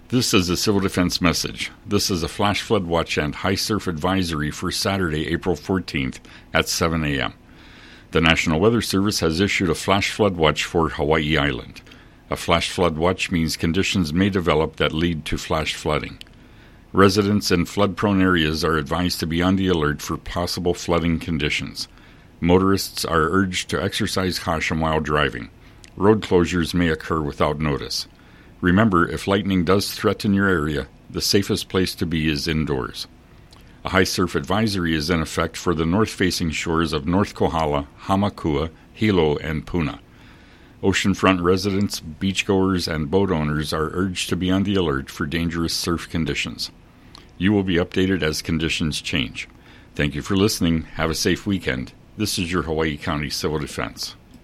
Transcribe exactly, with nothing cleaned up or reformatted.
This is a Civil Defense message. This is a flash flood watch and high surf advisory for Saturday, April fourteenth at seven a.m. The National Weather Service has issued a flash flood watch for Hawaii Island. A flash flood watch means conditions may develop that lead to flash flooding. Residents in flood-prone areas are advised to be on the alert for possible flooding conditions. Motorists are urged to exercise caution while driving. Road closures may occur without notice. Remember, if lightning does threaten your area, the safest place to be is indoors. A high surf advisory is in effect for the north-facing shores of North Kohala, Hamakua, Hilo, and Puna. Oceanfront residents, beachgoers, and boat owners are urged to be on the alert for dangerous surf conditions. You will be updated as conditions change. Thank you for listening. Have a safe weekend. This is your Hawaii County Civil Defense.